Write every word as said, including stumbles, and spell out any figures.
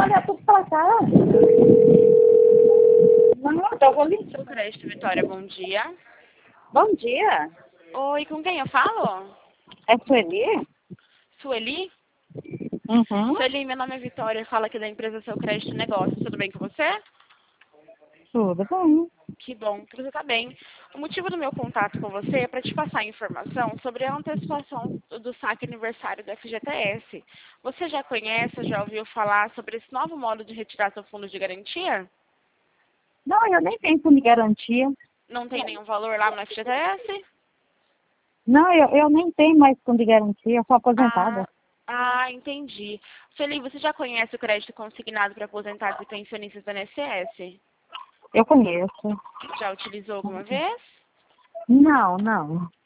mandar tudo pra cá. Não, eu vou limpar. Seu crédito, Vitória, bom dia. Bom dia. Oi, com quem eu falo? É Sueli? Sueli? Uhum. Sueli, meu nome é Vitória, fala aqui da empresa Seu Crédito Negócios. Tudo bem com você? Tudo bem. Que bom que você está bem. O motivo do meu contato com você é para te passar informação sobre a antecipação do saque aniversário do F G T S. Você já conhece, já ouviu falar sobre esse novo modo de retirar seu fundo de garantia? Não, eu nem tenho fundo de garantia. Não tem nenhum valor lá no F G T S? Não, eu, eu nem tenho mais fundo de garantia, eu sou aposentada. Ah, ah, entendi. Sueli, você já conhece o crédito consignado para aposentados e pensionistas da I N S S? Eu conheço. Já utilizou alguma vez? Não, não.